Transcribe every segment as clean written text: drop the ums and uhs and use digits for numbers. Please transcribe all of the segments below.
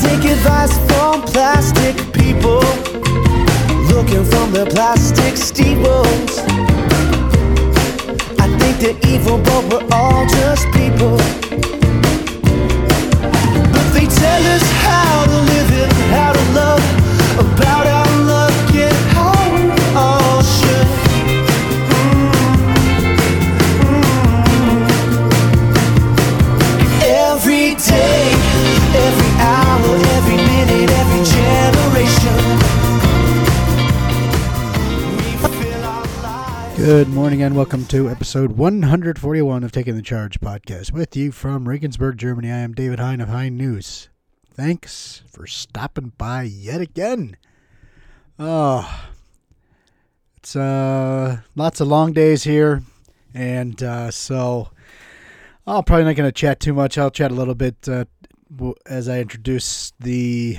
take advice from plastic people, looking from their plastic steeples. I think they're evil, but we're all just people. But they tell us how to live it, how to love, about our luck and how we all should. Every day, every hour, every minute, every generation. Good morning and welcome to episode 141 of Taking the Charge podcast. With you from Regensburg, Germany, I am David Hein of Hein News. Thanks for stopping by yet again. It's lots of long days here, and so I'm probably not going to chat too much. I'll chat a little bit as I introduce the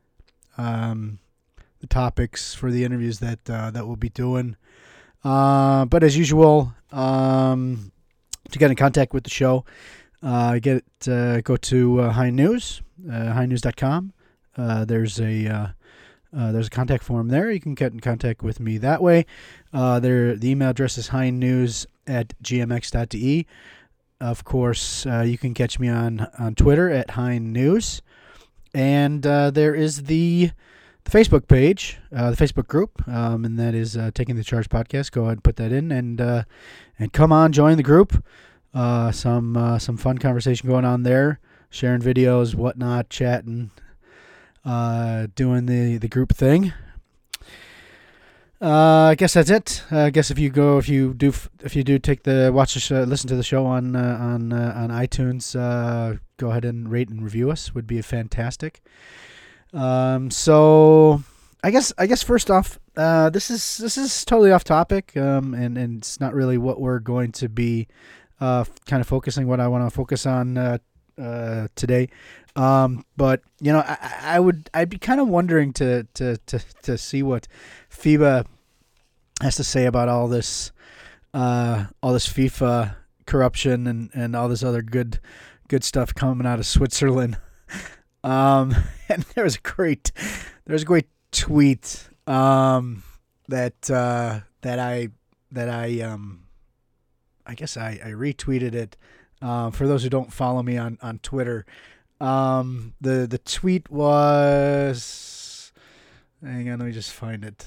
topics for the interviews that we'll be doing. But as usual, to get in contact with the show, go to Hein News, HeinNews.com. There's a contact form there. You can get in contact with me that way. The email address is heinnews@gmx.de. Of course, you can catch me on Twitter at Hein News, and there is the Facebook page, the Facebook group, and that is Taking the Charge podcast. Go ahead and put that in, and come on, join the group. Some fun conversation going on there, sharing videos, whatnot, chatting, doing the group thing. I guess that's it. I guess if you do listen to the show on iTunes, go ahead and rate and review us. Would be fantastic. So I guess first off, this is totally off topic, and it's not really what we're going to be kind of focusing. What I want to focus on today. But you know, I'd be kind of wondering to see what FIBA has to say about all this FIFA corruption and all this other good stuff coming out of Switzerland. And there was a great tweet that I guess I retweeted it. For those who don't follow me on Twitter, the tweet was, hang on, let me just find it.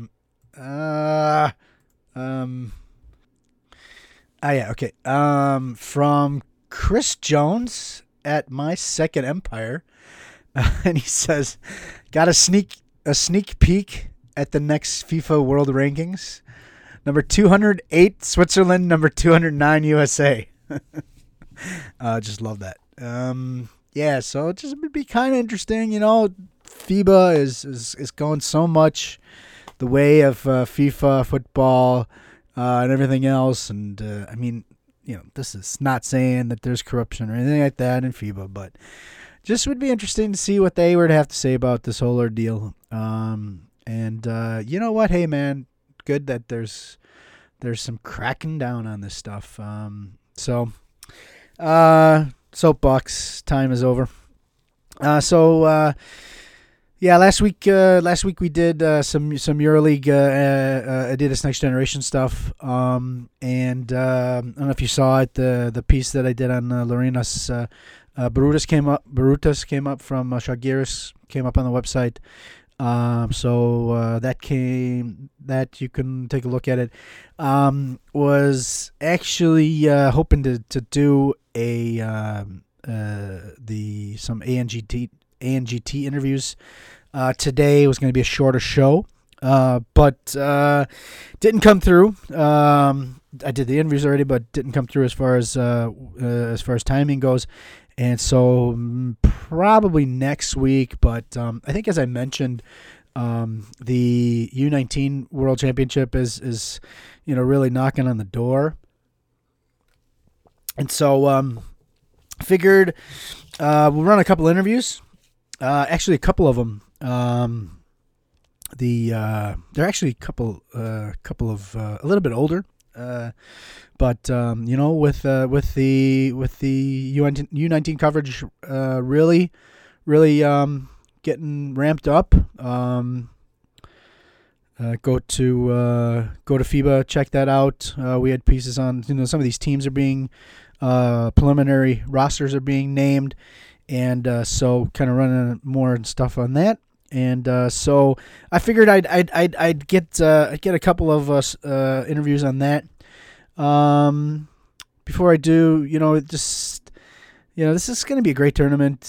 Okay. From Chris Jones at My Second Empire, and he says, got a sneak peek at the next FIFA World Rankings. Number 208 Switzerland, number 209 USA. Just love that. Yeah, so it just would be kind of interesting. You know, FIBA is going so much the way of FIFA football and everything else. And I mean, you know, this is not saying that there's corruption or anything like that in FIBA, but just would be interesting to see what they were to have to say about this whole ordeal. And you know what? Hey, man, good that there's some cracking down on this stuff. So soapbox time is over. Yeah, last week we did some EuroLeague Adidas Next Generation stuff. And I don't know if you saw it, the piece that I did on Laurinus Barutas came up from Žalgiris, came up on the website. So that you can take a look at it. Was actually hoping to do some ANGT interviews today. It was going to be a shorter show, but didn't come through. I did the interviews already, but didn't come through as far as timing goes. And so probably next week, but I think, as I mentioned, the U19 World Championship is really knocking on the door. And so figured we'll run a couple interviews. Actually, a couple of them. They're actually a couple of a little bit older. But with the U19 coverage really getting ramped up. Go to FIBA, check that out. We had pieces on, some of these teams are being preliminary rosters are being named, and so kind of running more stuff on that. And so I figured I'd get a couple of interviews on that. Before I do, this is going to be a great tournament.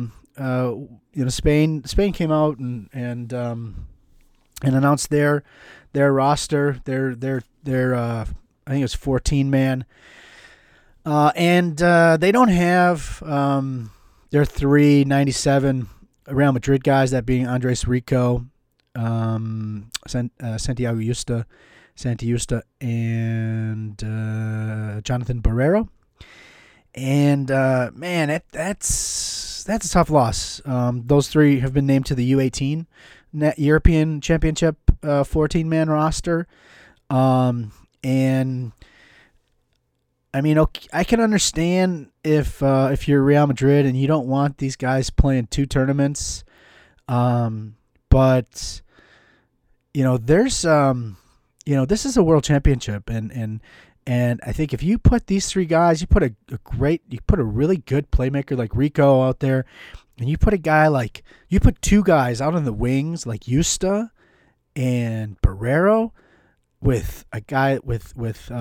Spain came out and announced their roster. Their I think it's 14-man. And they don't have their 397 Real Madrid guys, that being Andres Rico, Santiago Justa, and Jonathan Barrero. And man, that's a tough loss. Those three have been named to the U18 European Championship 14-man roster. And I mean, okay, I can understand if you're Real Madrid and you don't want these guys playing two tournaments, but there's this is a world championship, and I think if you put these three guys, you put a really good playmaker like Rico out there, and you put two guys out on the wings like Justa and Barrero, with a guy with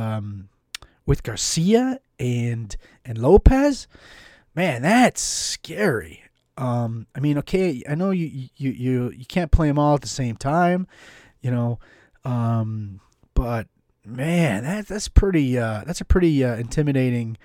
Garcia and Lopez, man, that's scary. I mean, okay, I know you can't play them all at the same time, but man, that's a pretty intimidating.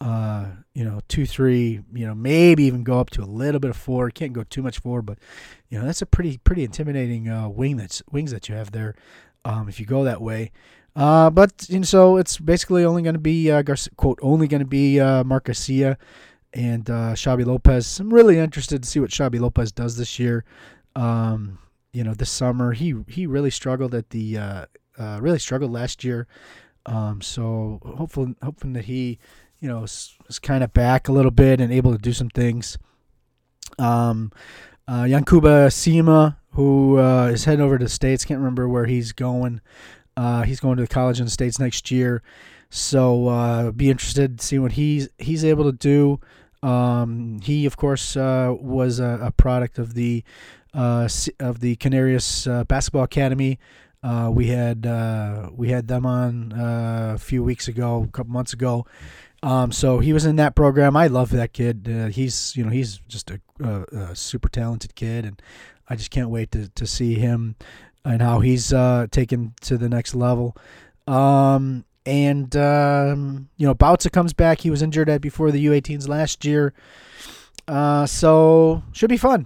2-3, maybe even go up to a little bit of 4. Can't go too much 4, but that's a pretty intimidating wings that you have there. If you go that way. But so it's basically only going to be Mark Garcia and Xabi Lopez. I'm really interested to see what Xabi Lopez does this year. This summer he really struggled last year. So hoping that he is kind of back a little bit and able to do some things. Yankuba Sima, who is heading over to the States, can't remember where he's going. He's going to college in the States next year, so be interested to see what he's able to do. He, of course, was a product of the Canarias Basketball Academy. We had them on a few couple months ago. So he was in that program. I love that kid. He's just a super talented kid, and I just can't wait to see him and how he's taken to the next level. Bautza comes back. He was injured before the U18s last year. So should be fun.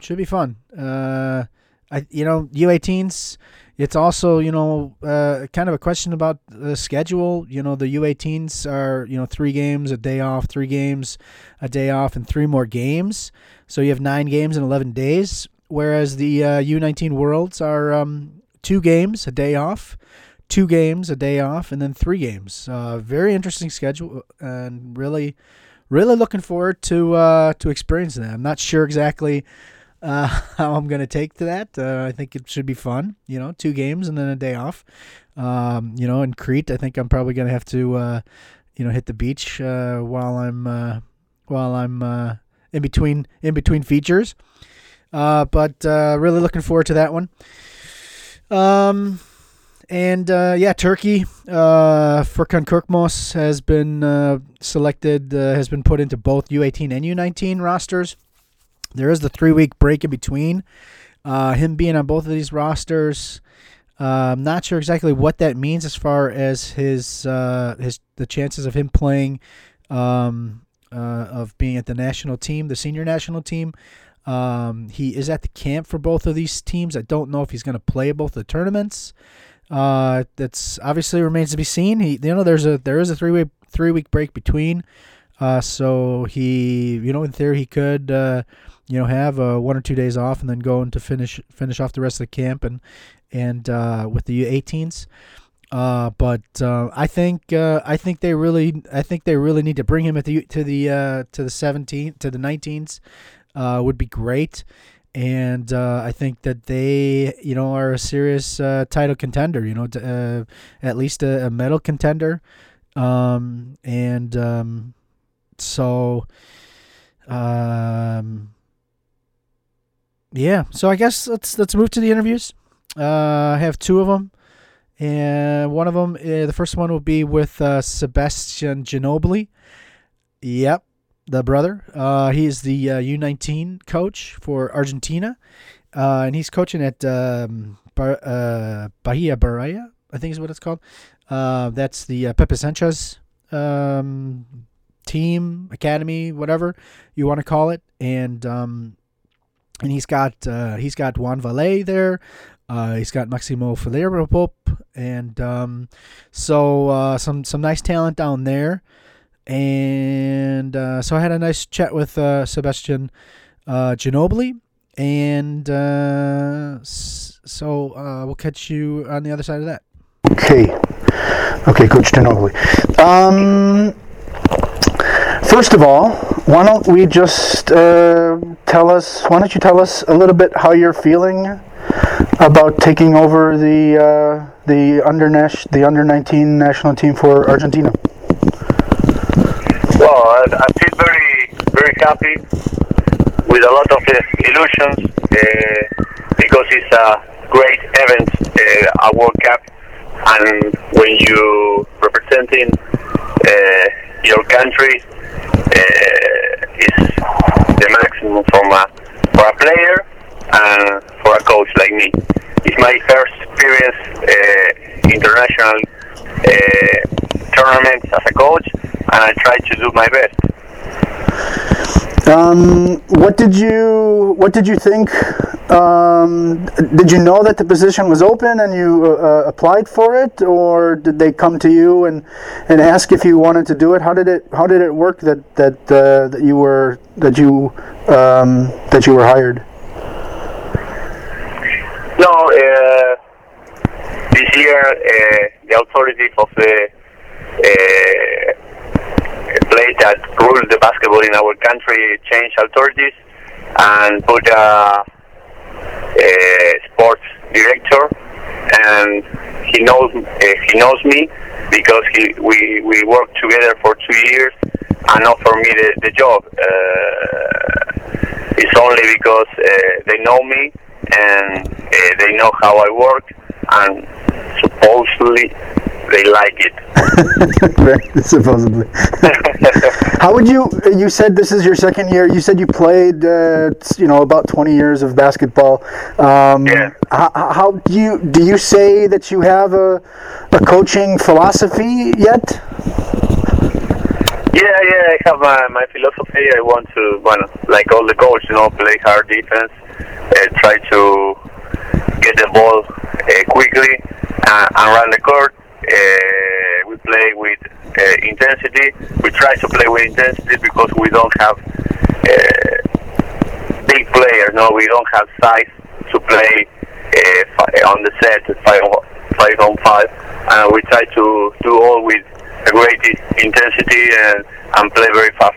U18s, it's also, kind of a question about the schedule. The U18s are, 3 games, a day off, 3 games, a day off, and 3 more games. So you have 9 games in 11 days, whereas the U19 Worlds are 2 games, a day off, 2 games, a day off, and then 3 games. Very interesting schedule, and really, really looking forward to experiencing that. I'm not sure exactly how I'm going to take to that. I think it should be fun, 2 games and then a day off. In Crete, I think I'm probably going to have to, hit the beach while I'm in between features. But really looking forward to that one. Turkey, Furkan Korkmaz has been selected, has been put into both U18 and U19 rosters. There is the 3-week break in between him being on both of these rosters. I'm not sure exactly what that means as far as the chances of him playing, of being at the national team, the senior national team. He is at the camp for both of these teams. I don't know if he's going to play at both the tournaments. That's obviously remains to be seen. There is a 3-week break between. So he, in theory, he could, have 1 or 2 days off and then go and to finish off the rest of the camp and with the U18s. But I think they really need to bring him to the 19s. Would be great. And I think that they, are a serious title contender. At least a medal contender. So, yeah. So I guess let's move to the interviews. I have two of them, and one of them, the first one will be with Sebastian Ginobili. Yep, the brother. He is the U19 coach for Argentina, and he's coaching at Bahia Bahia, I think is what it's called. That's the Pepe Sanchez team, academy, whatever you want to call it, and he's got Juan Valle there. He's got Maximo Filipop, and so some nice talent down there. And so I had a nice chat with Sebastian Ginobili, and so we'll catch you on the other side of that. Okay, Coach Ginobili. First of all, why don't you tell us a little bit how you're feeling about taking over the under 19 national team for Argentina? Well, I feel very, very happy with a lot of illusions because it's a great event, a World Cup, and when you representing your country, it's the maximum for a player and for a coach like me. It's my first experience international tournaments as a coach, and I try to do my best. What did you think? Did you know that the position was open and you applied for it, or did they come to you and ask if you wanted to do it? How did it work that you were hired? No, this year the authorities of the place that rule the basketball in our country changed authorities and put a sports director, and he knows me because we worked together for 2 years and offered me the job. It's only because they know me and they know how I work, and supposedly they like it. Supposedly. How would you said this is your second year. You said you played, about 20 years of basketball. Yeah. How do you say that you have a coaching philosophy yet? Yeah, I have my philosophy. I want to, like all the coaches, play hard defense, try to get the ball quickly and run the court. We play with intensity. We try to play with intensity because we don't have big players. No, we don't have size to play on the set 5-on-5, and we try to do all with a great intensity and play very fast.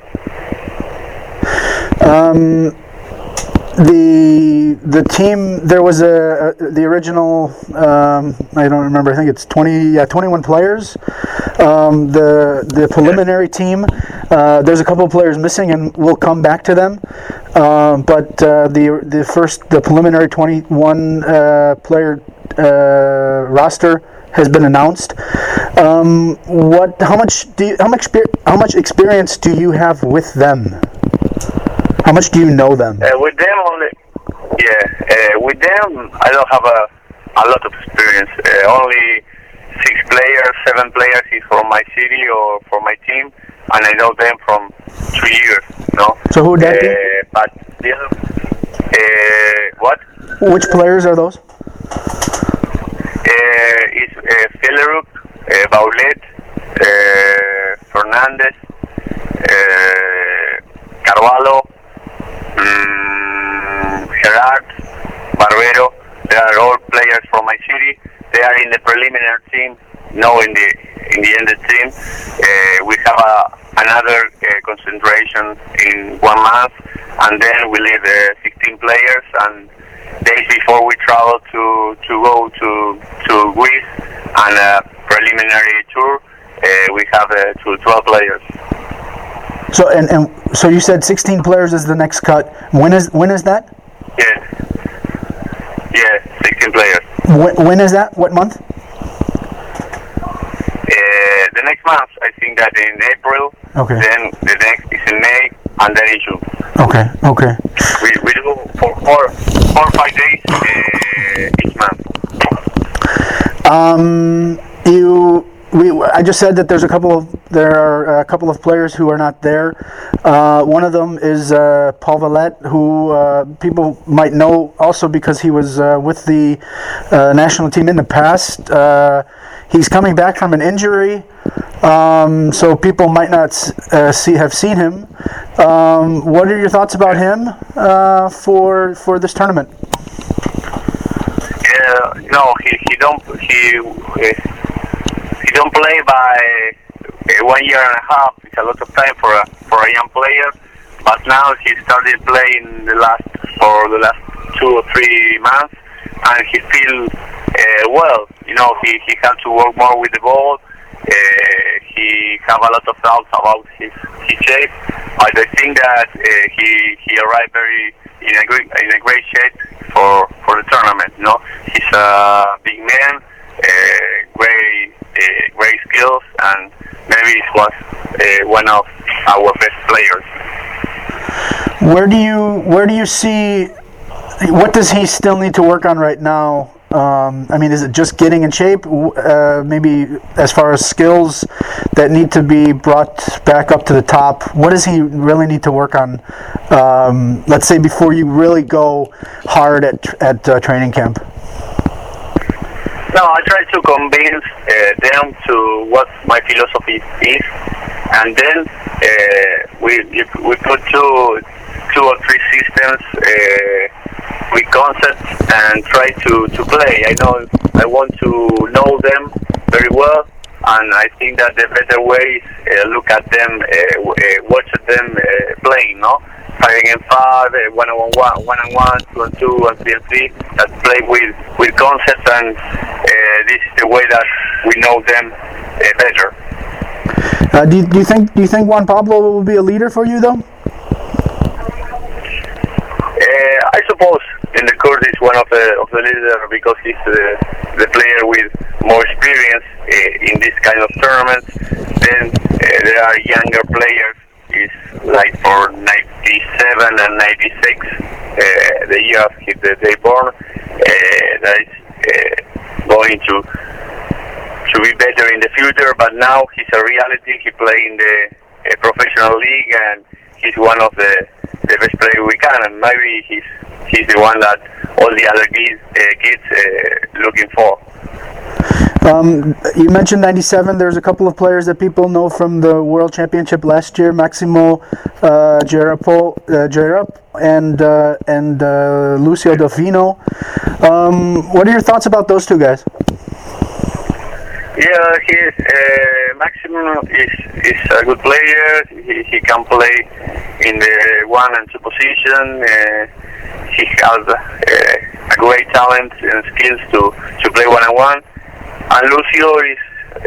The team, there was the original, I don't remember, I think it's 21 players. The preliminary team, there's a couple of players missing, and we'll come back to them. But the preliminary 21 player roster has been announced. How much experience do you have with them? How much do you know them? With them only, with them I don't have a lot of experience. Only 7 players is from my city or for my team, and I know them from 2 years. So who would that be? But the other, what? Which players are those? It's Filipop, Baulet, Fernandez, Carvalho, Gerard, Barbero. They are all players from my city. They are in the preliminary team, no in the ended team. We have another concentration in 1 month, and then we leave 16 16 players, and days before we travel to go to Greece and a preliminary tour, we have 12 players. So and so you said 16 players is the next cut. When is that? Yeah, 16 players. When is that? What month? The next month, I think that in April. Okay. Then the next is in May, and then in June. Okay. We do for 4 or 5 days each month. I just said that there are a couple of players who are not there. One of them is Paul Valette, who people might know also because he was with the national team in the past. He's coming back from an injury, so people might not have seen him. What are your thoughts about him for this tournament? No, he don't play by 1 year and a half. It's a lot of time for a young player. But now he started playing the last 2 or 3 months, and he feels well. He had to work more with the ball. He have a lot of doubts about his shape, but I think that he arrived in a great shape for the tournament. He's a big man, great skills, and maybe he was one of our best players. Where do you see? What does he still need to work on right now? Is it just getting in shape? Maybe as far as skills that need to be brought back up to the top. What does he really need to work on? Let's say before you really go hard at training camp. No, I try to convince them to what my philosophy is, and then we put two or three systems with concepts and try to play. I want to know them very well, and I think that the better way is look at them, watch them playing. 5 against 5, 1-on-1, 1-on-1, 2-on-2, and 3-on-3. That play with concepts, and this is the way that we know them better. Do you think Juan Pablo will be a leader for you though? I suppose in the court is one of the leaders because he's the player with more experience in this kind of tournaments. Then there are younger players. Is like for 97 and 96, the year they born, that is going to be better in the future. But now he's a reality. He plays in the professional league, and he's one of the best players we can. And maybe he's the one that all the other kids looking for. You mentioned 97. There's a couple of players that people know from the World Championship last year, Maximo Gerap and Lucio Delfino. What are your thoughts about those two guys? Yeah, Maximo is a good player. He can play in the 1 and 2 position. He has a great talent and skills to play 1-on-1. And Lucio is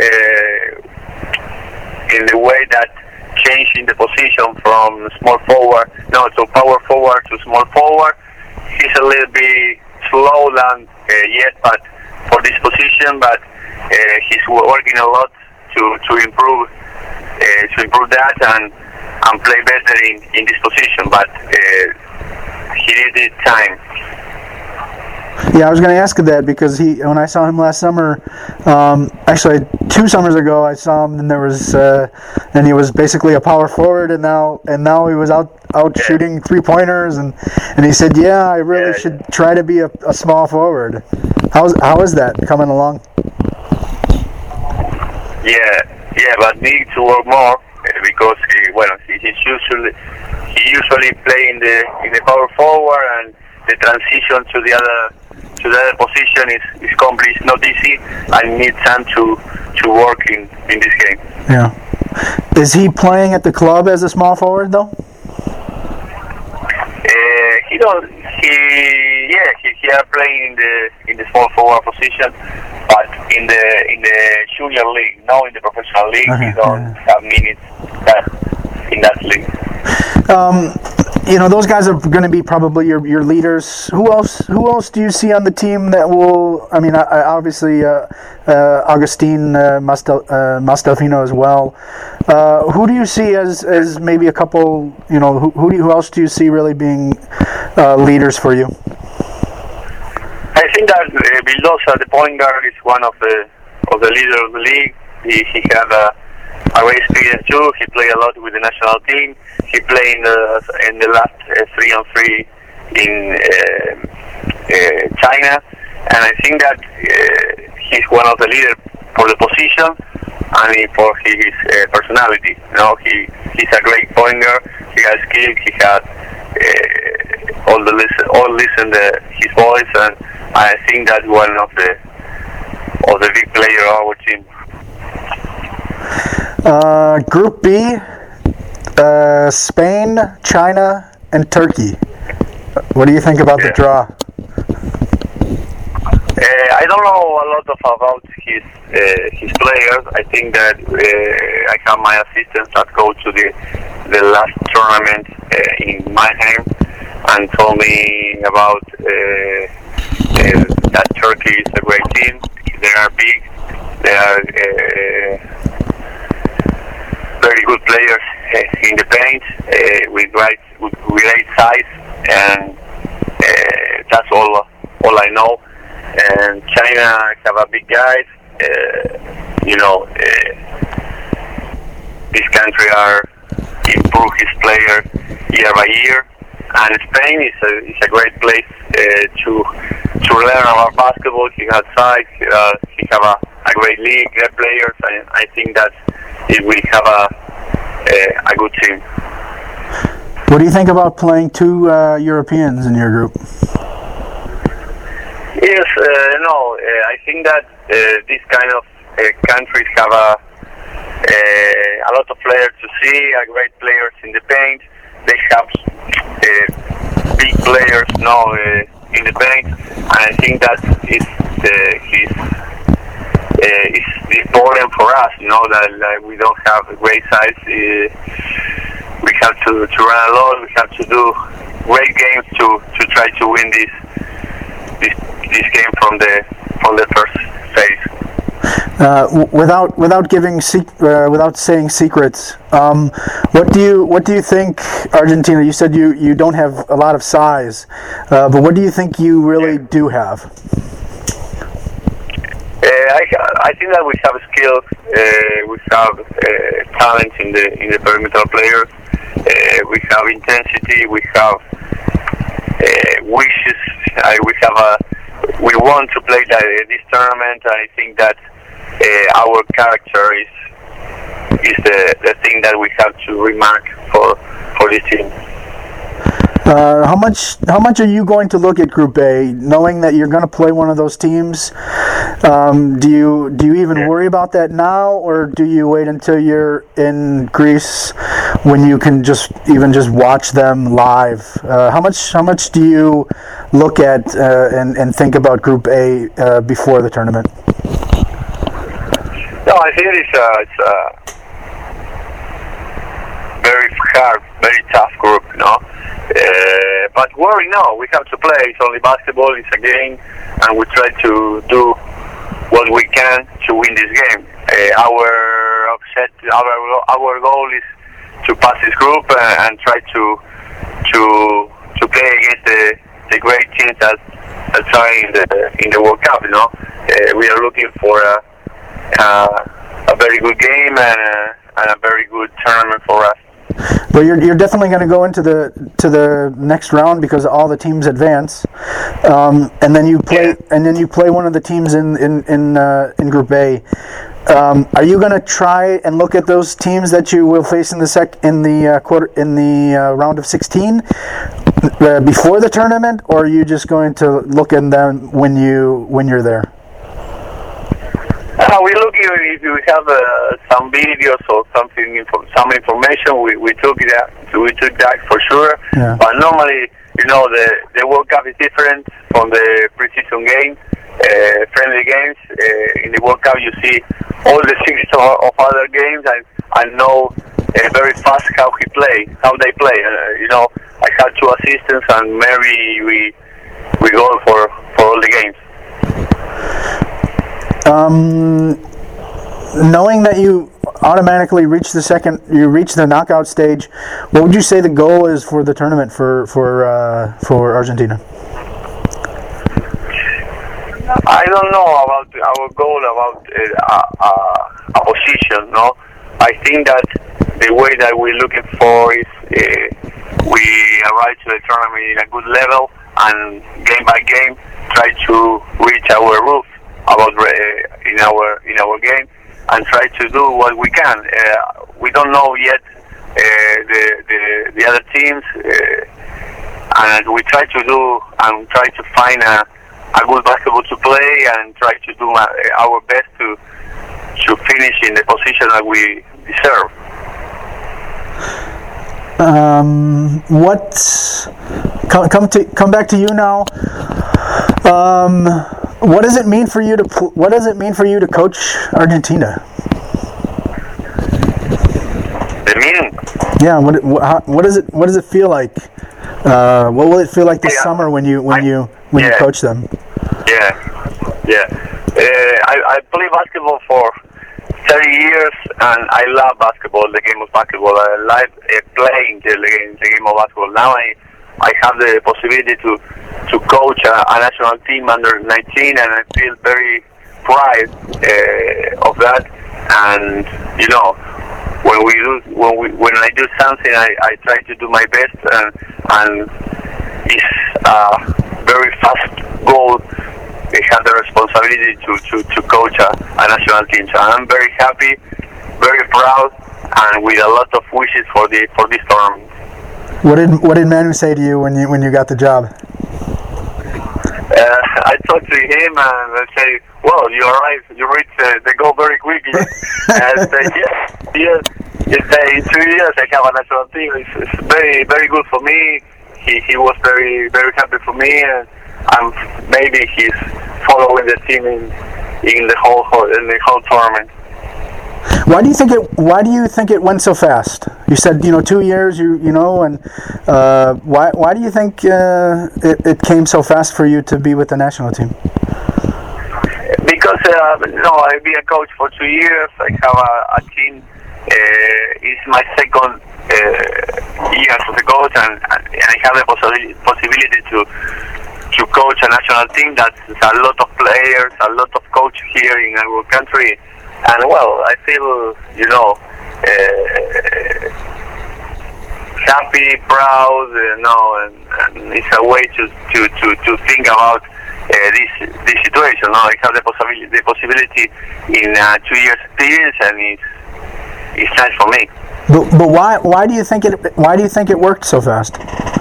in the way that changing the position from small forward, to power forward to small forward. He's a little bit slow than yet, but for this position, but he's working a lot to improve that and play better in this position. But he needed time. Yeah, I was going to ask that because when I saw him last summer, actually 2 summers ago, I saw him and and he was basically a power forward, and now he was out shooting 3-pointers, and he said, I really should try to be a small forward. How is that coming along? Yeah, but need to work more because he usually play in the power forward, and the transition to the other position is complete. It's not easy. I need time to work in this game. Yeah. Is he playing at the club as a small forward though? He he don't. He are playing in the small forward position, but in the junior league, not in the professional league. He don't have minutes in that league. Those guys are going to be probably your leaders. Who else do you see on the team that will? I mean, obviously Agustin Mastelfino as well. Who do you see as maybe a couple? Who else do you see really being leaders for you? I think that Vildosa, the point guard, is one of the leaders of the league. He had a great experience too. He played a lot with the national team. He played in the last 3-on-3 in China, and I think that he's one of the leaders for the position and for his personality. He's a great point guard. He has skill. He has all listen his voice, and I think that's one of the big players of our team. Group B, Spain, China, and Turkey. What do you think about the draw? I don't know a lot about his players. I think that I have my assistants that go to the last tournament in Mannheim and told me about that Turkey is a great team. They are big. They are very good players in the paint with great size, and that's all I know. And China have a big guys. This country are improve his player year by year, and Spain is a great place to learn about basketball. He has size. He have a great league, great players, and I think that it will have a good team. What do you think about playing two Europeans in your group? Yes, I think that these kind of countries have a lot of players to see, great players in the paint. They have big players in the paint, and I think that is the problem for us. That we don't have a great size. We have to run a lot. We have to do great games to try to win this game from the first phase. Without saying secrets, what do you think, Argentina? You said you don't have a lot of size, but what do you think you really do have? I think that we have skills. We have talent in the perimeter players. We have intensity. We have wishes. We want to play this tournament. I think that our character is the thing that we have to remark for this team. How much are you going to look at Group A, knowing that you're going to play one of those teams? Do you even worry about that now, or do you wait until you're in Greece when you can just watch them live? How much do you look at and think about Group A before the tournament? No, I think it's a very hard, very tough group, but worry no, we have to play. It's only basketball, it's a game, and we try to do what we can to win this game. Our goal is to pass this group and try to play against the great teams that are in the World Cup. We are looking for a very good game and a very good tournament for us. Well, you're definitely going to go into the next round because all the teams advance, and then you play one of the teams in Group A. Are you going to try and look at those teams that you will face in the round of 16 before the tournament, or are you just going to look at them when you're there? We look if we have some videos or some information. We took that for sure. Yeah. But normally the World Cup is different from the preseason game, friendly games. In the World Cup, you see all the series of other games and know very fast how they play. I had 2 assistants, and Mary we go for all the games. Knowing that you automatically reach the knockout stage, what would you say the goal is for the tournament for Argentina? I don't know about our goal about a position. No, I think that the way that we're looking for is we arrive to the tournament in a good level, and game by game try to reach our roof about in our game, and try to do what we can. We don't know yet the other teams, and we try to find a good basketball to play, and try to do our best to finish in the position that we deserve. Come back to you now. What does it mean for you to coach Argentina? The meaning? Yeah. What does it feel like? What will it feel like this summer when you coach them? I play basketball for 30 years, and I love basketball, the game of basketball. I like playing the game of basketball. Now I have the possibility to coach a national team under 19, and I feel very proud of that. And when I do something, I try to do my best, and it's a very fast goal. I have the responsibility to coach a national team. So I'm very happy, very proud, and with a lot of wishes for this tournament. What did Manu say to you when you got the job? I talked to him and I say, "Well, you arrived. You reached the goal very quickly." And I said, "Yes. In 2 years I have a national team. It's very, very good for me." He was very, very happy for me, and maybe he's following the team in the whole tournament. Why do you think it went so fast? You said 2 years. And why do you think it came so fast for you to be with the national team? Because I've been a coach for 2 years. I have a team. It's my second year as a coach, and I have the possibility to coach a national team. That's a lot of players, a lot of coaches here in our country. And I feel, happy, proud, and it's a way to think about this situation. I have the possibility in 2 years experience, and it's nice for me. But why do you think it worked so fast?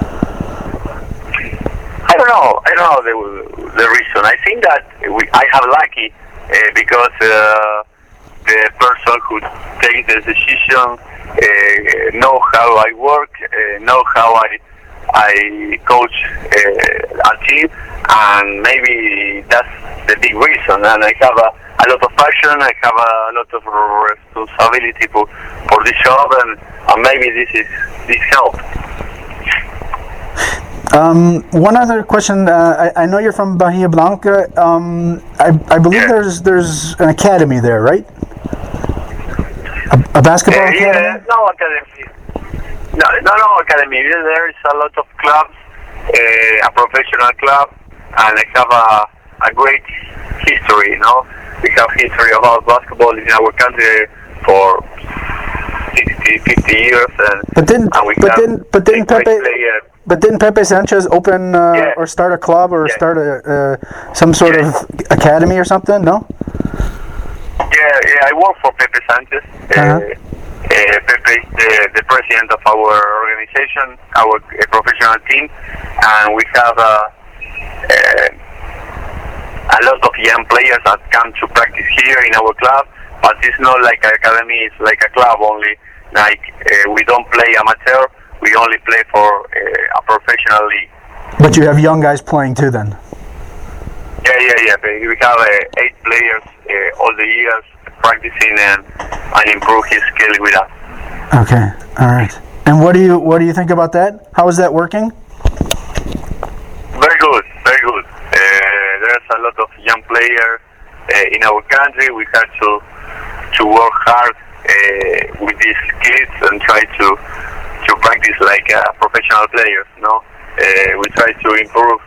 I don't know the reason. I think that I have lucky because the person who takes the decision know how I work, know how I coach a team, and maybe that's the big reason. And I have a lot of passion, I have a lot of responsibility for this job, and maybe this helps. One other question. I know you're from Bahia Blanca. I believe there's an academy there, right? A basketball academy? Yeah, no academy. No academy. There is a lot of clubs, a professional club, and I have a great history. We have history about basketball in our country for 60, 50 years, But didn't Pepe Sanchez open or start a club or start some sort of academy or something? No. Yeah, I work for Pepe Sanchez. Pepe is the president of our organization, our professional team, and we have a lot of young players that come to practice here in our club. But it's not like an academy; it's like a club only. Like we don't play amateur. We only play for a professional league. But you have young guys playing too, then. Yeah. We have 8 players all the years practicing and improve his skill with us. Okay, all right. And what do you think about that? How is that working? Very good, very good. There's a lot of young players in our country. We have to work hard with these kids and try to practice like professional players. We try to improve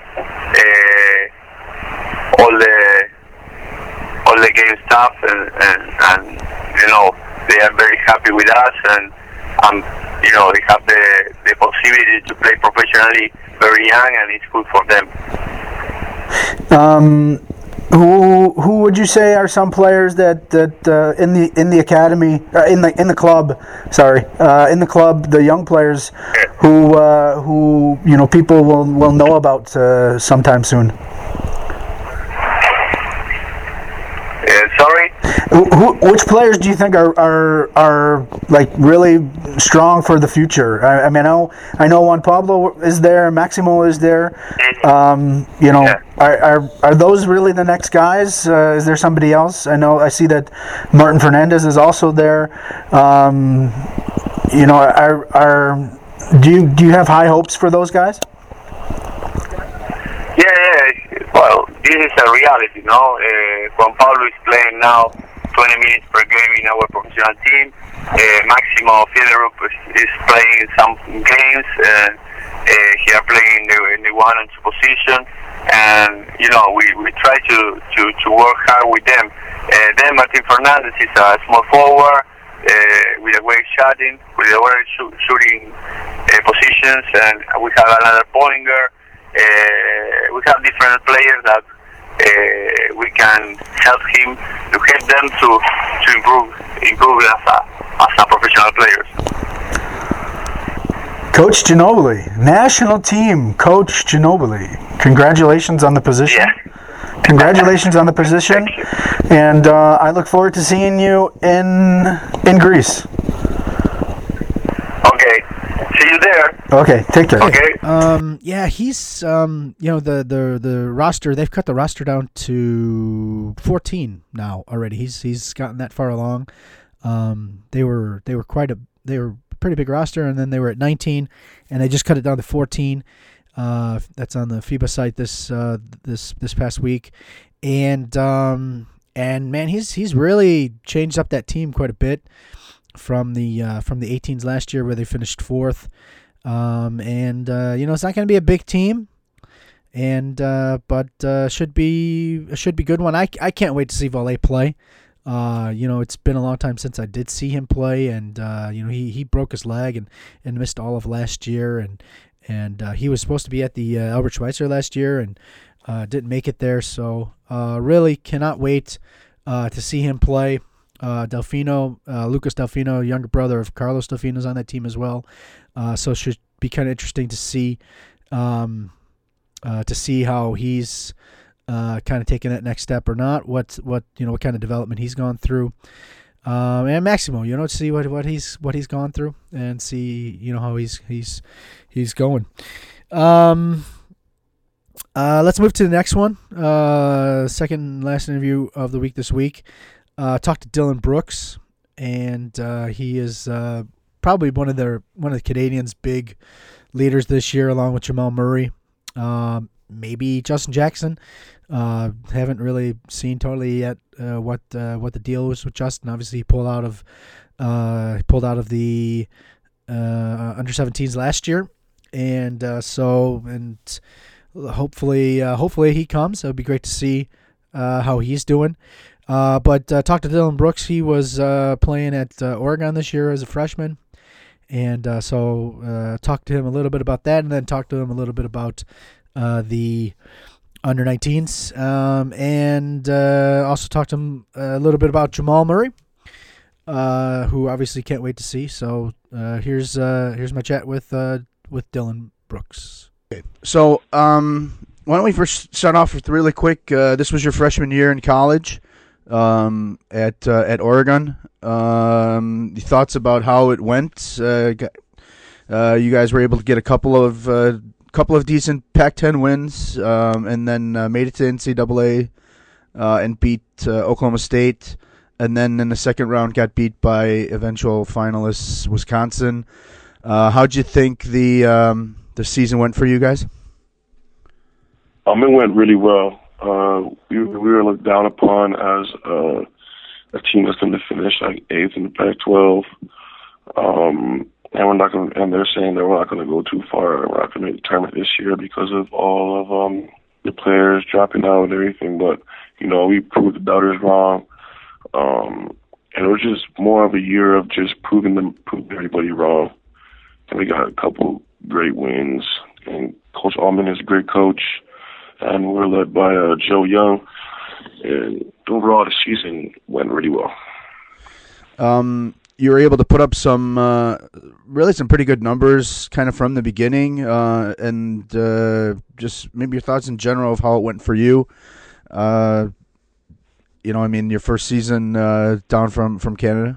all the game stuff, and they are very happy with us, and they have the possibility to play professionally very young, and it's good for them. Who would you say are some players that in the academy in the club? Sorry, in the club, the young players who people will know about sometime soon. Sorry. Which players do you think are like really strong for the future? I mean, I know Juan Pablo is there, Maximo is there. Are those really the next guys? Is there somebody else? I see that Martin Fernandez is also there. Do you have high hopes for those guys? Yeah. Well, this is a reality, Juan Pablo is playing now 20 minutes per game in our professional team. Maximo Federer is playing some games. He are playing in the 1 and 2 position, and we try to work hard with them. Then Martin Fernandez is a small forward with a great shooting, with a great shooting positions, and we have another Pollinger. We have different players that we can help them to improve as a professional players. Coach Ginobili, national team coach Ginobili. Congratulations on the position. Yeah. Congratulations on the position, and I look forward to seeing you in Greece. Okay. See you there. Okay, take care. Okay. He's the roster. They've cut the roster down to 14 now already. He's gotten that far along. They were a pretty big roster, and then they were at 19, and they just cut it down to 14. That's on the FIBA site this past week, and man, he's really changed up that team quite a bit from the 18s last year, where they finished 4th. It's not going to be a big team, but should be a good one. I can't wait to see Volley play. It's been a long time since I did see him play, and he broke his leg and missed all of last year, and he was supposed to be at the Albert Schweitzer last year and didn't make it there. So really cannot wait to see him play. Lucas Delfino, younger brother of Carlos Delfino, is on that team as well. So it should be kind of interesting to see how he's kind of taking that next step or not. What kind of development he's gone through. And Maximo, to see what he's gone through and see how he's going. Let's move to the next one. Second last interview of the week this week. Talked to Dillon Brooks, and he is probably one of the Canadians' big leaders this year, along with Jamal Murray, maybe Justin Jackson. Haven't really seen totally yet what the deal was with Justin. Obviously, he pulled out of the under 17s last year, and hopefully he comes. It would be great to see how he's doing. But talked to Dillon Brooks. He was playing at Oregon this year as a freshman, and so talked to him a little bit about that, and then talked to him a little bit about the under 19s, and also talked to him a little bit about Jamal Murray, who obviously can't wait to see. So here's my chat with Dillon Brooks. Okay. So why don't we first start off with really quick? This was your freshman year in college at Oregon. Thoughts about how it went? You guys were able to get a couple of couple of decent Pac-10 wins, and then made it to NCAA and beat Oklahoma State, and then in the second round got beat by eventual finalists Wisconsin. How'd you think the season went for you guys? It went really well. We were looked down upon as a team that's going to finish like 8th in the Pac-12. And we're not going. And they're saying that we're not going to go too far. We're not going to make the tournament this year because of all of the players dropping out and everything. But we proved the doubters wrong. And it was just more of a year of just proving everybody wrong. And we got a couple great wins. And Coach Allman is a great coach. And we're led by Joe Young. And overall, the season went really well. You were able to put up some pretty good numbers kind of from the beginning, and just maybe your thoughts in general of how it went for you. Your first season down from Canada.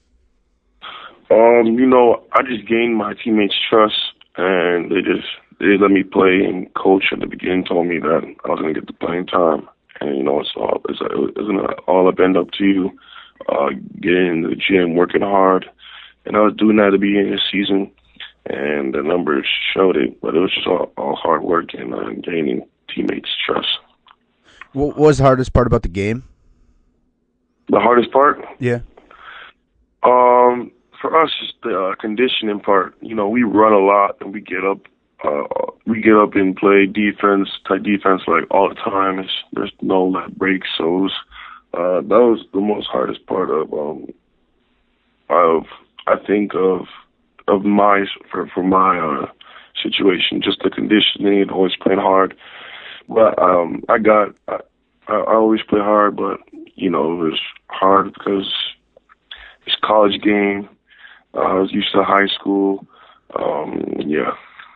I just gained my teammates' trust, and they let me play. And coach at the beginning told me that I was going to get the playing time, and it's going to all end up to you. Getting in the gym, working hard, and I was doing that at the beginning of the season, and the numbers showed it. But it was just all hard work and gaining teammates' trust. What was the hardest part about the game? The hardest part? Yeah. For us, it's the conditioning part. We run a lot, and we get up and play defense, tight defense, like all the time. There's no breaks, so. That was the most hardest part of my situation, just the conditioning and always playing hard. But I always play hard, but it was hard because it's college game. I was used to high school. Yeah.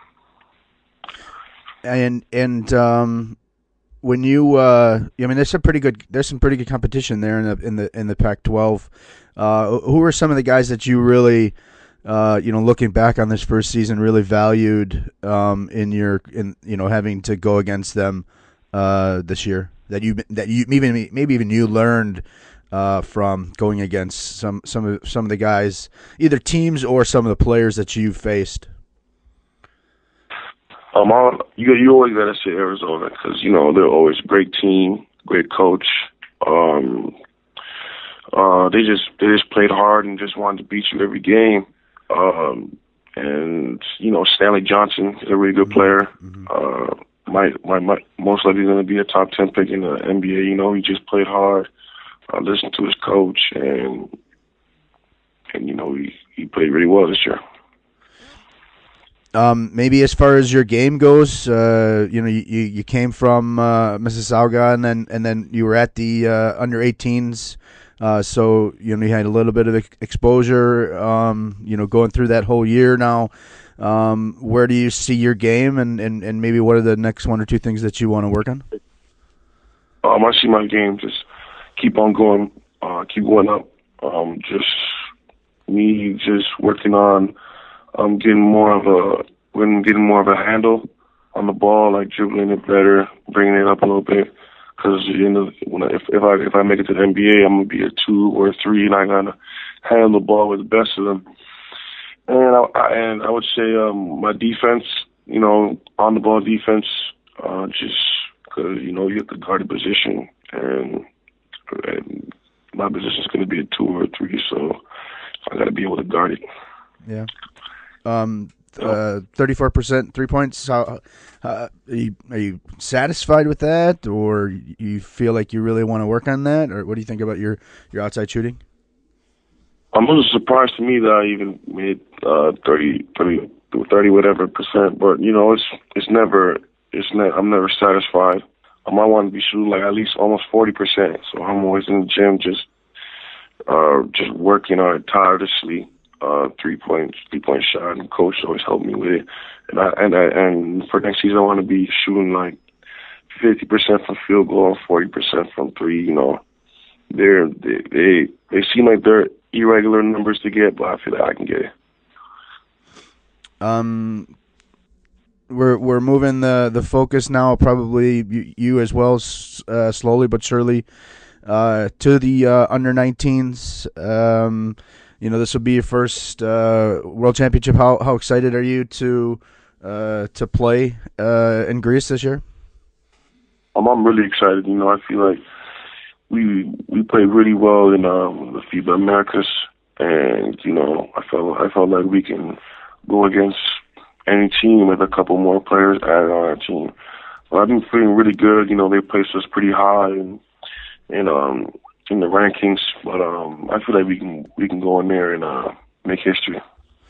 And when you, there's some pretty good competition there in the Pac-12. Who are some of the guys that you really, looking back on this first season, really valued in having to go against them this year? That you maybe even you learned from going against some of the guys, either teams or some of the players that you faced. You always gotta say Arizona because they're always a great team, great coach. They just played hard and just wanted to beat you every game. And Stanley Johnson is a really good player. My most likely going to be a top 10 pick in the NBA. He just played hard. Listened to his coach and he played really well this year. Maybe as far as your game goes, you came from Mississauga and then you were at the under 18s, so you had a little bit of exposure. Going through that whole year now. Where do you see your game, and maybe what are the next one or two things that you want to work on? I see my game just keep on going, keep going up. Just working on. I'm getting more of a handle on the ball, like dribbling it better, bringing it up a little bit. Because if I make it to the NBA, I'm gonna be a 2 or a 3, and I gotta handle the ball with the best of them. And I would say my defense, on the ball defense, just because you have to guard the position, and my position is going to be a 2 or a 3, so I got to be able to guard it. Yeah. 34% 3 points. Are you satisfied with that, or you feel like you really want to work on that, or what do you think about your outside shooting? I'm a little surprised to me that I even made 30 whatever percent, but I'm never satisfied. I want to be shooting like at least almost 40%. So I'm always in the gym, just working on it tirelessly. 3 point shot, and coach always helped me with it. And for next season, I want to be shooting like 50% from field goal, 40% from three. They seem like they're irregular numbers to get, but I feel like I can get it. we're moving the focus now, probably you as well, slowly but surely, to the under 19s. This will be your first World Championship. How excited are you to play in Greece this year? I'm really excited. I feel like we played really well in the FIBA Americas, and I felt like we can go against any team with a couple more players added on our team. I've been feeling really good. They placed us pretty high in the rankings, but I feel like we can go in there and make history.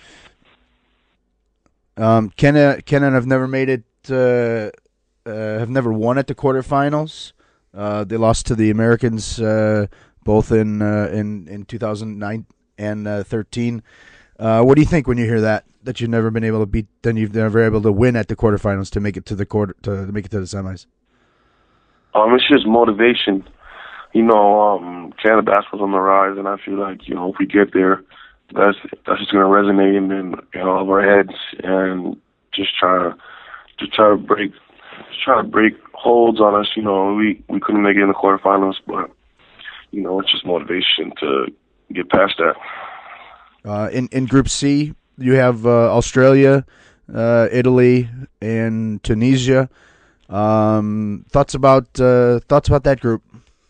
Kenan have never made it. Have never won at the quarterfinals. They lost to the Americans both in 2009 and 13. What do you think when you hear that you've never been able to beat? Then you've never been able to win at the quarterfinals to make it to the make it to the semis. It's just motivation. Canada basketball's on the rise, and I feel like if we get there, that's just going to resonate in all of our heads, and just try to break holds on us. We couldn't make it in the quarterfinals, but it's just motivation to get past that. In Group C, you have Australia, Italy, and Tunisia. Thoughts about that group?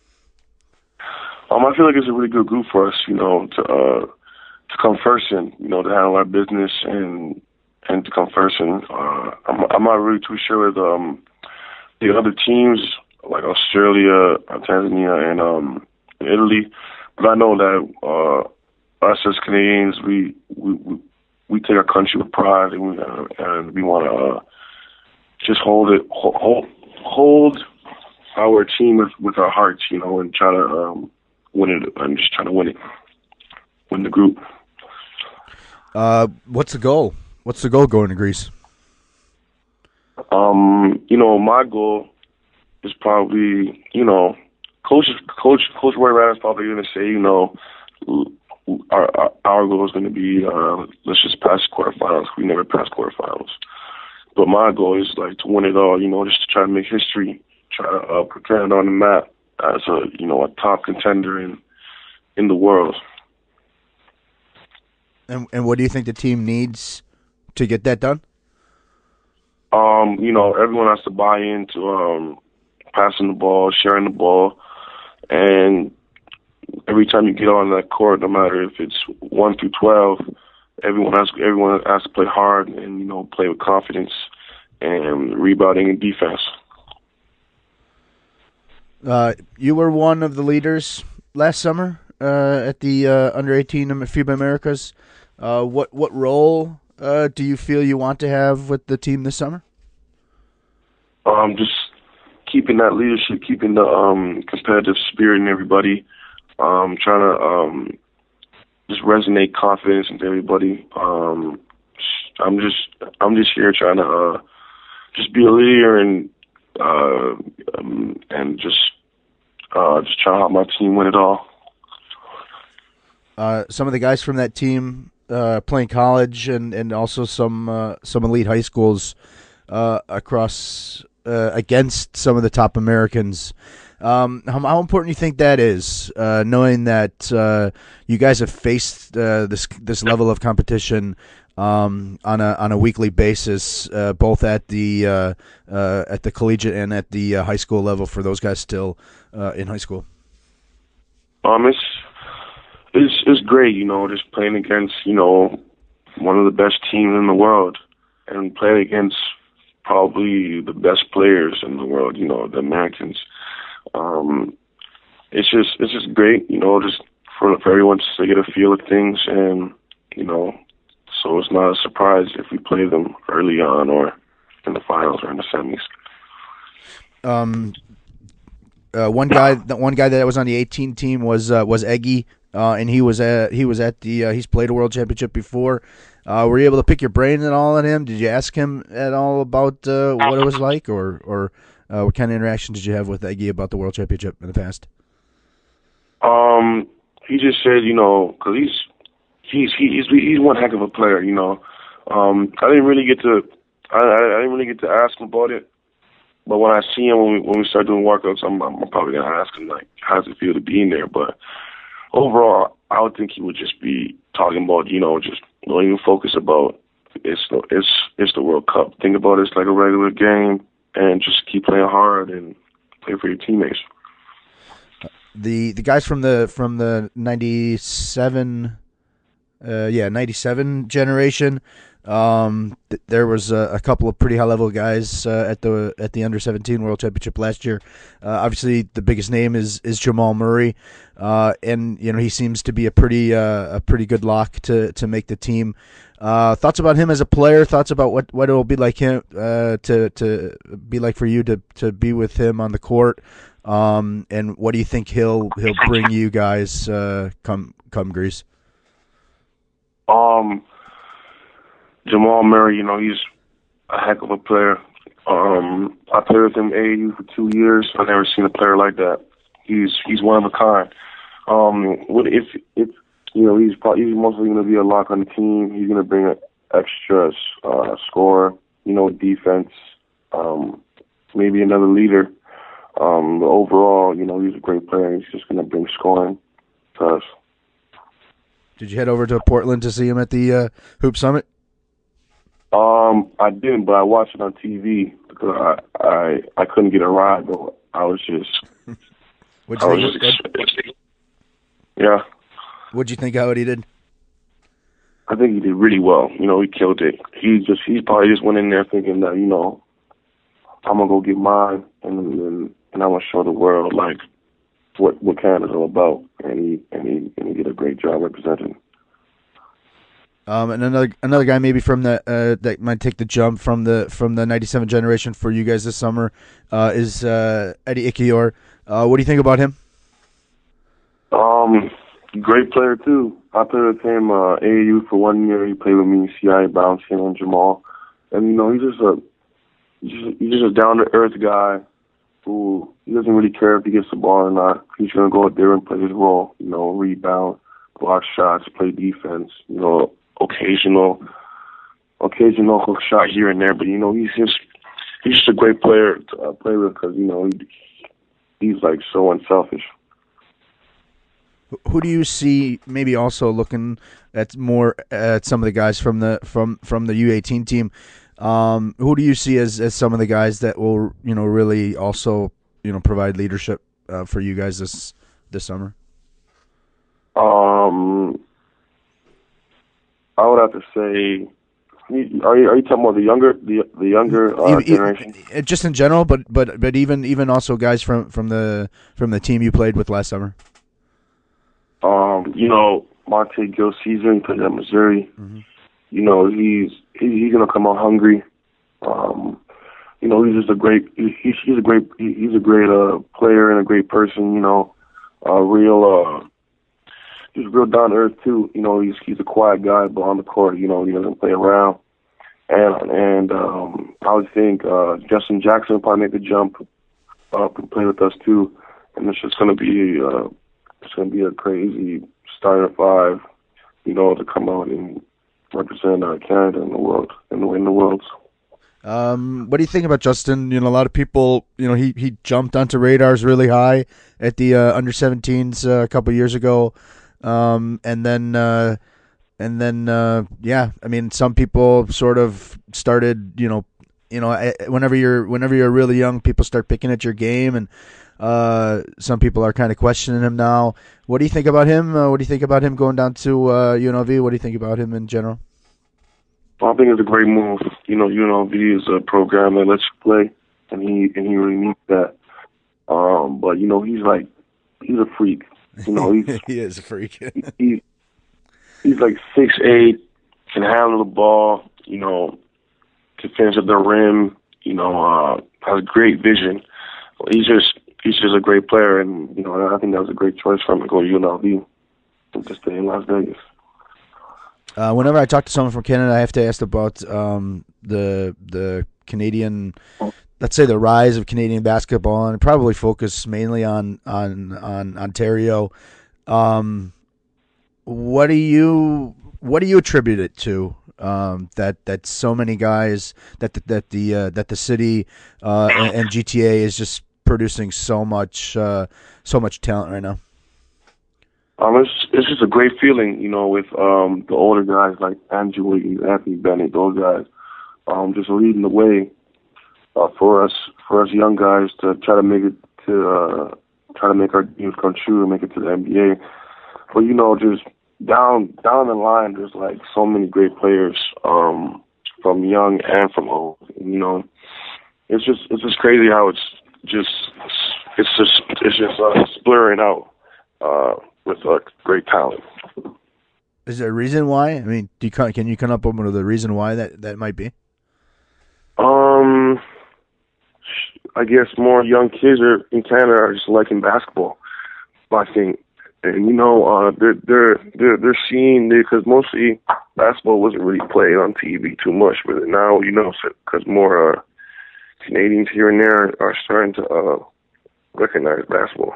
I feel like it's a really good group for us, to come first and to handle our business and to come first. And I'm not really too sure with the other teams like Australia, Tanzania, and Italy, but I know that us as Canadians, we take our country with pride, and we want to just hold our team with our hearts, and try to win it. I'm just trying to win the group. What's the goal? What's the goal going to Greece? My goal is probably, Coach Roy Rad is probably going to say, our goal is going to be, let's just pass quarterfinals. We never passed quarterfinals. But my goal is to win it all, just to try to make history, try to put Canada on the map as a top contender in the world. And what do you think the team needs to get that done? Everyone has to buy into passing the ball, sharing the ball, and every time you get on that court, no matter if it's 1 through 12, everyone has to play hard and play with confidence and rebounding and defense. You were one of the leaders last summer at the under-18 FIBA Americas. What role do you feel you want to have with the team this summer? Just keeping that leadership, keeping the competitive spirit in everybody. Trying to just resonate confidence into everybody. I'm just here trying to just be a leader and just try to help my team win it all. Some of the guys from that team playing college and also some elite high schools across against some of the top Americans. How important do you think that is, knowing that you guys have faced this level of competition on a weekly basis, both at the collegiate and at the high school level for those guys still in high school? It's great, just playing against one of the best teams in the world and playing against probably the best players in the world, the Americans. It's just great, just for everyone to get a feel of things, and so it's not a surprise if we play them early on or in the finals or in the semis. One guy that was on the 18 team was Eggy, and he's played a world championship before. Were you able to pick your brain at all on him? Did you ask him at all about what it was like, or what kind of interaction did you have with Eggy about the world championship in the past? He just said, because he's one heck of a player, I didn't really get to I didn't really get to ask him about it. But when I see him, when we start doing workouts, I'm probably gonna ask him like, how does it feel to be in there? But overall, I would think he would just be talking about, just don't even focus about it's the World Cup. Think about it like a regular game, and just keep playing hard and play for your teammates. The guys from the 97 97 generation. There was a couple of pretty high level guys at the under 17 World Championship last year. Obviously, the biggest name is Jamal Murray, and he seems to be a pretty good lock to make the team. Thoughts about him as a player? Thoughts about what it will be like him to be like for you to be with him on the court, and what do you think he'll bring you guys come Greece? Jamal Murray, he's a heck of a player. I played with him AAU for 2 years. I've never seen a player like that. He's one of a kind. If he's mostly going to be a lock on the team. He's going to bring an extra score, defense, maybe another leader. But overall, he's a great player. He's just going to bring scoring to us. Did you head over to Portland to see him at the Hoop Summit? I didn't, but I watched it on TV because I couldn't get a ride, but I was just. Yeah. What'd you think of how he did? I think he did really well. He killed it. He probably just went in there thinking that I'm gonna go get mine and I'm gonna show the world like what Canada's all about, and he did a great job representing. And another guy maybe from the that might take the jump from the 97 generation for you guys this summer is Eddie Ikior. What do you think about him? Great player too. I played with him AAU for 1 year. He played with me in CI, bouncing on Jamal, and he's just a down to earth guy who he doesn't really care if he gets the ball or not. He's gonna go out there and play his role. Rebound, block shots, play defense. Occasional hook shot here and there, but he's just a great player to play with because he's like so unselfish. Who do you see maybe also looking at more at some of the guys from the U18 team? Who do you see as some of the guys that will really also provide leadership for you guys this summer? I would have to say, are you talking about the younger generation? Just in general, but even also guys from the team you played with last summer. Monte Gil Caesar, he played at Missouri. Mm-hmm. He's gonna come out hungry. He's just a great player and a great person. He's real down to earth too. He's a quiet guy, but on the court, he doesn't play around. And I would think Justin Jackson will probably make the jump up and play with us too. And it's just gonna be a crazy starting five, to come out and represent Canada in the world and win the worlds. What do you think about Justin? A lot of people, he jumped onto radars really high at the under 17s a couple years ago. And then, some people sort of started, whenever you're really young, people start picking at your game, and some people are kind of questioning him now. What do you think about him? What do you think about him going down to UNLV? What do you think about him in general? Well, I think it's a great move. UNLV is a program that lets you play, and he really needs that. But he's a freak. He is a freak. he's like 6'8", can handle the ball, can finish at the rim, has great vision. He's just a great player, and I think that was a great choice for him to go to UNLV and to stay in Las Vegas. Whenever I talk to someone from Canada, I have to ask about the Canadian, let's say the rise of Canadian basketball, and probably focus mainly on Ontario. What do you what do you attribute it to? That so many guys that the city and GTA is just producing so much talent right now. It's just a great feeling, with the older guys like Andrew Wiggins, Anthony Bennett, those guys, just leading the way for us young guys to try to make our dreams come true and make it to the NBA. But just down the line, there's like so many great players, from young and from old. It's just crazy how it's just blurring out with great talent. Is there a reason why? I mean, can you come up with a reason why that might be? I guess more young kids in Canada are just liking basketball, I think. And they're seeing, because mostly basketball wasn't really played on TV too much, but now because more Canadians here and there are starting to recognize basketball.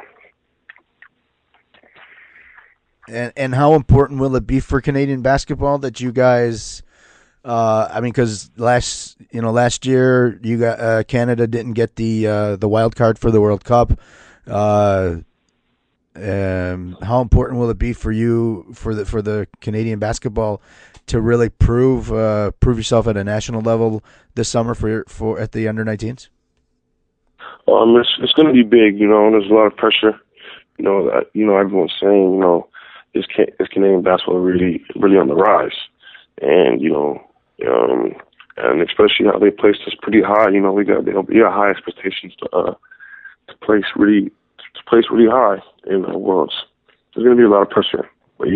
And how important will it be for Canadian basketball that you guys? Because last year you got Canada didn't get the wild card for the World Cup. How important will it be for you for the Canadian basketball to really prove yourself at a national level this summer for at the under-19s? It's going to be big. There's a lot of pressure. Everyone's saying is Canadian basketball really really on the rise, and and especially how they placed us pretty high. We got high expectations to place really high in the world. There's going to be a lot of pressure, but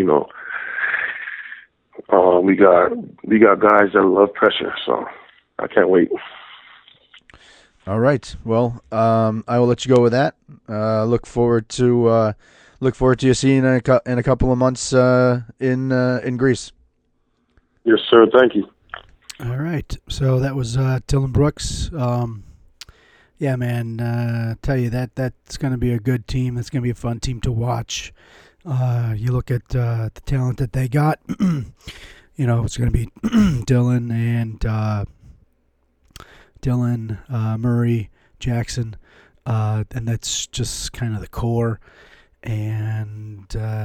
we got guys that love pressure, so I can't wait. All right. Well, I will let you go with that. Look forward to you seeing in a couple of months in Greece. Yes, sir. Thank you. All right. So that was Dillon Brooks. Yeah, man. Tell you that's going to be a good team. That's going to be a fun team to watch. You look at the talent that they got. It's going to be Dillon, Murray, Jackson, and that's just kind of the core. And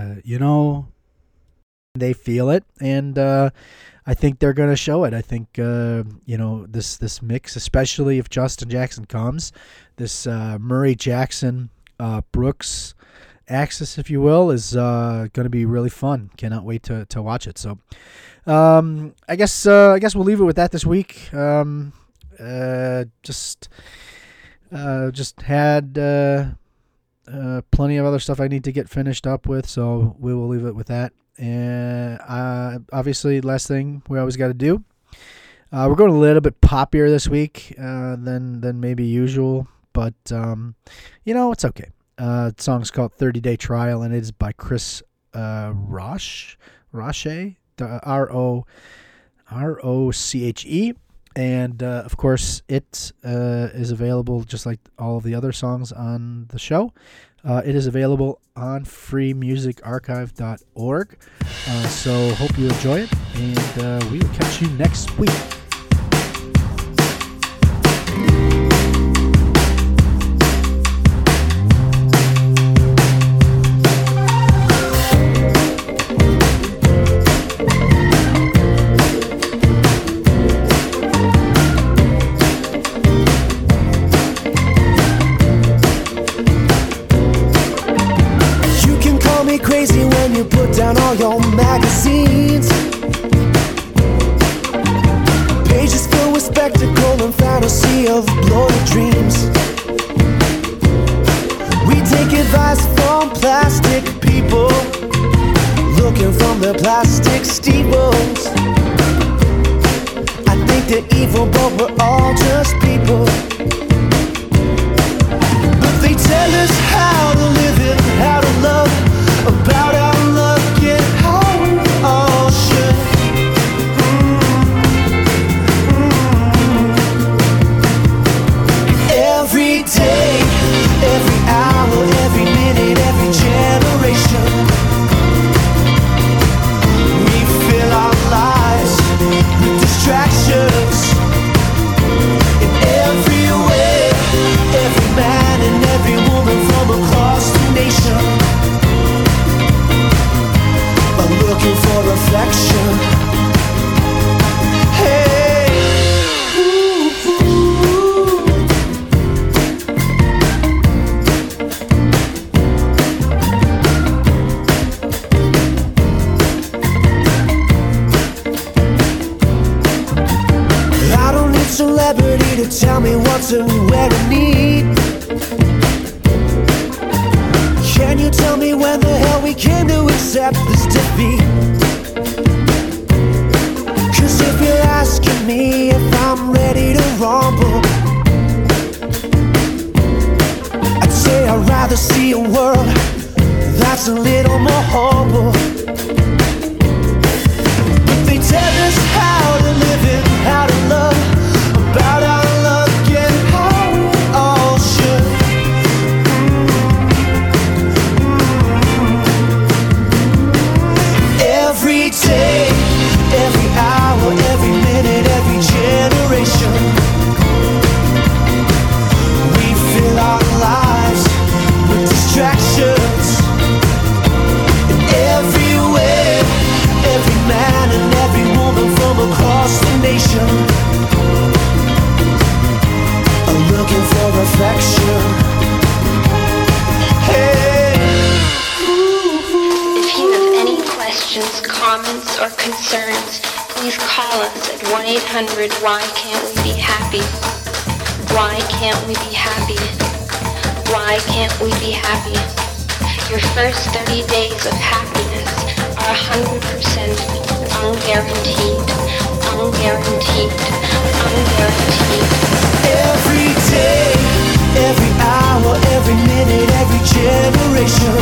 they feel it, and I think they're going to show it. I think this mix, especially if Justin Jackson comes, this Murray, Jackson, Brooks axis, if you will, is going to be really fun. Cannot wait to watch it. So I guess we'll leave it with that this week. Just had plenty of other stuff I need to get finished up with, so we will leave it with that. And obviously, last thing we always got to do, we're going a little bit poppier this week than maybe usual, but it's okay. The song's called 30 Day Trial, and it is by Chris Roche, R-O-C-H-E. And, of course, it is available just like all of the other songs on the show. It is available on freemusicarchive.org. So hope you enjoy it, and we will catch you next week. Crazy when you put down all your magazines. Pages filled with spectacle and fantasy of bloody dreams. We take advice from plastic people, looking from their plastic steeples. I think they're evil, but we're all just people. But they tell us how to live it, how to love, about our luck and how we all should. Every day, every hour, every minute, every generation, we fill our to wear a need. Can you tell me when the hell we came to accept this defeat? 'Cause if you're asking me if I'm ready to rumble, I'd say I'd rather see a world that's a little more humble. But they tell us how to live it, how to love, about our luck and how we all should. Every day, every hour, every minute, every generation, we fill our lives with distractions. And everywhere, every man and every woman from across the nation are looking for affection. Hey. If you have any questions, comments, or concerns, please call us at 1-800-WHY-CAN'T-WE-BE-HAPPY. Why can't we be happy? Why can't we be happy? Your first 30 days of happiness are 100% unguaranteed. Unguaranteed. Unguaranteed. Every day, every hour, every minute, every generation,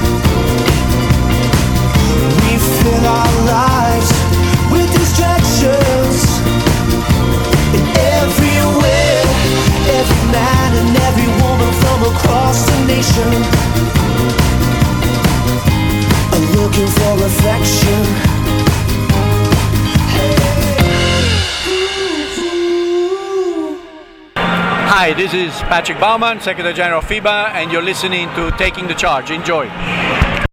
we fill our lives with distractions. And everywhere, every man and every woman from across the nation are looking for affection. Hi, this is Patrick Baumann, Secretary General of FIBA, and you're listening to Taking the Charge. Enjoy.